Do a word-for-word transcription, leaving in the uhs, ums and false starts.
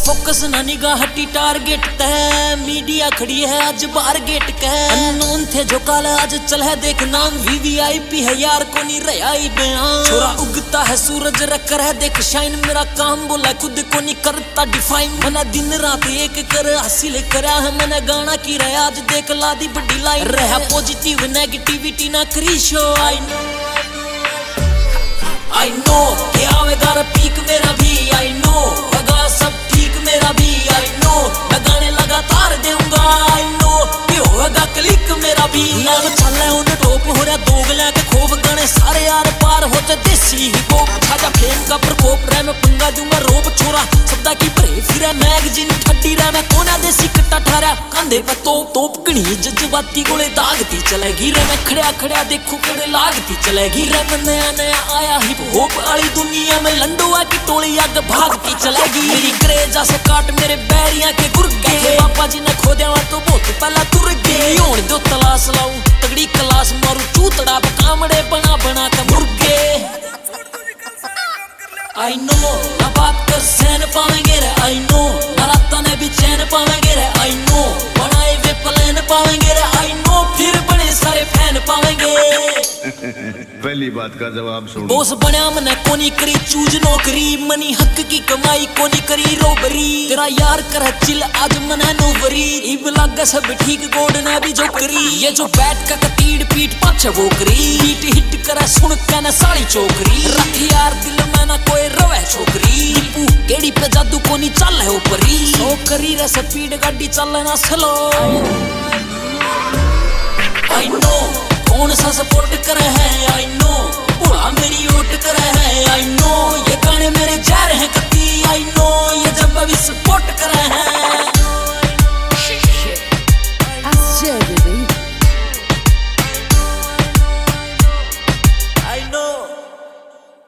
focus ना निगाह हटी टारगेट तय मीडिया खड़ी है आज बार गेट कह अननोन थे जो काल आज चल है देख नाम वीवीआईपी है यार को नहीं रहा ही बयान छोरा उगता है सूरज रखकर है देख शाइन मेरा काम बोला खुद को नहीं करता डिफाइन मैंने दिन रात एक कर हासिल करा है मैंने गाना की रहा आज देख ला दी बड़ी लाइन रहा पॉजिटिव नेगेटिविटी ना करी show I know I know ये आवेगा पीक मेरा भी आई नो होगा सब ठीक मेरा भी आई नो मैं गाने लगातार दूंगा आई नो ये होगा क्लिक मेरा भी नाम चले उन टॉप हो रहा दोगला के खोप गाने सारे यार पार होते देसी ही पोप खाजा फेम का प्रकोप रह मैं पंगा दूंगा रोप छोरा सबदा की भरे फिर मैगजीन ठट्टी रह मैं कोना देसी कट्टा ठारा कंधे पे तोप तोप गणी जज्बाती गोले दागती चलेगी रे मैं खड़िया खड़िया देखो कड़े लागती चलेगी रे मैं नया नया आया हिप हॉप वाली दुनिया में लंडोआ की टोली आग भागती चलेगी मेरी करेजा से काट मेरे बैरियां के गुर्गे पापा जी ने खो दिया तो बहुत पहला तुर गए होने दो तलाश लाऊं तगड़ी क्लास मारू चूतड़ा कामड़े बना बना के मुर्गे आई नो ना बात कर सैन पावेंगे रे आई नो राता ने भी चैन पावेंगे रे आई नो बनाए वे प्लान पावेंगे रे आई नो फिर बड़े सारे फैन पावेंगे पहली बात का जवाब सुन बॉस बनया मने कोनी करी चूज नौकरी मनी हक की कमाई कोनी करी रोबरी तेरा यार करे चिल आज मने नोवरी इब लग सब ठीक गोड ने भी जो करी ये जो बैठ का कतीड़ पीठ पाछे वो करी हिट हिट करे सुन के न साड़ी चोकरी रख यार दिल में ना कोई रवे छोकरी दीपू केड़ी पे जादू कोनी चल है ऊपरी सो करी रे स्पीड गाड़ी चल ना स्लो आई नो कौन सा सपोर्ट करे है